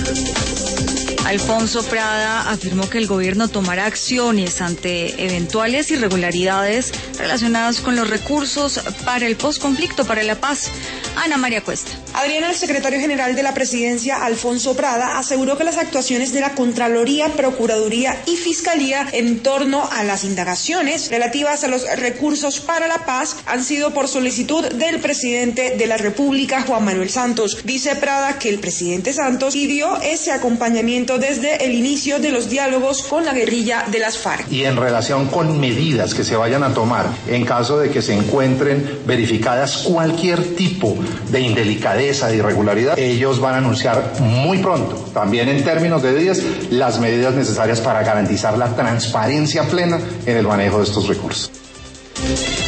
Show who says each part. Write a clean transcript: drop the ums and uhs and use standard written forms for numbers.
Speaker 1: Alfonso Prada afirmó que el gobierno tomará acciones ante eventuales irregularidades relacionadas con los recursos para el posconflicto, para la paz. Ana María Cuesta.
Speaker 2: Adriana, el secretario general de la Presidencia, Alfonso Prada, aseguró que las actuaciones de la Contraloría, Procuraduría y Fiscalía en torno a las indagaciones relativas a los recursos para la paz han sido por solicitud del presidente de la República, Juan Manuel Santos. Dice Prada que el presidente Santos pidió ese acompañamiento desde el inicio de los diálogos con la guerrilla de las FARC.
Speaker 3: Y en relación con medidas que se vayan a tomar en caso de que se encuentren verificadas cualquier tipo de indelicadeza, de irregularidad, ellos van a anunciar muy pronto, también en términos de días, las medidas necesarias para garantizar la transparencia plena en el manejo de estos recursos.